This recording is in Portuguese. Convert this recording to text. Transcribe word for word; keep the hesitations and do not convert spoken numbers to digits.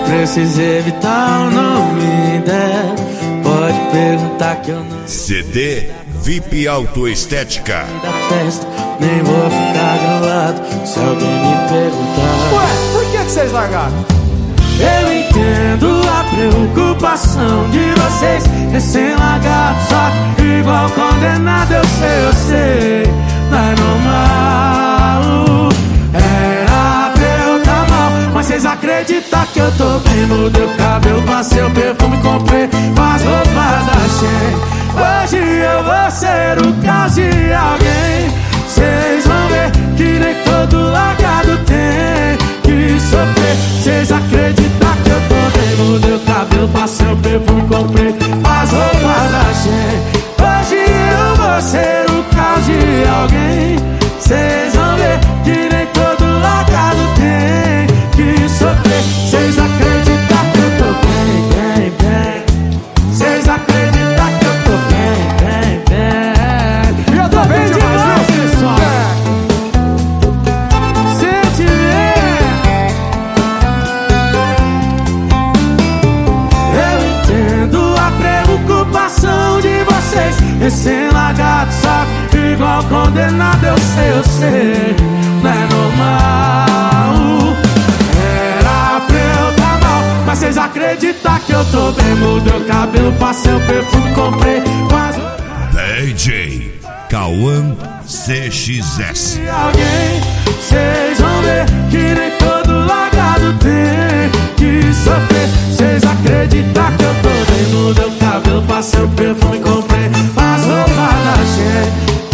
precisa evitar o nome dela. Pode perguntar que eu não. C D V I P Autoestética. Da festa, nem vou ficar gravado se alguém me perguntar. Ué, por que que vocês largaram? Eu entendo a preocupação de vocês, recém-largado, só que igual condenado. Eu sei, eu sei, não é normal. Era pra eu tá mal, mas vocês acreditam que eu tô bem? Mudei o cabelo, passei o perfume, comprei as roupas da Shein. Hoje eu vou ser o caso de alguém. Vocês vão ver que nem todo largado tem que sofrer. Vocês acreditam que eu tô bem? Mudei o cabelo, passei o perfume, comprei as roupas da Shein. Hoje eu vou ser o caso de alguém. Vocês vão ver que nem todo largado tem que sofrer. Vocês acreditam que eu tô bem, bem, bem. Vocês acreditam que eu tô bem, bem, bem. E eu tô bem demais, viu, pessoal? Se eu tiver, eu entendo a preocupação de vocês, recém-largado, só que igual condenado. Eu sei, eu sei, não é normal. Era pra eu tá mal, mas vocês acreditam que eu tô bem? Mudei o cabelo, passei o perfume, comprei quase D J Cauã C X S. alguém. Vocês vão ver que nem todo largado tem que sofrer. Vocês acreditam que eu tô bem? Mudei o cabelo, passei o perfume, comprei as roupas da Shein.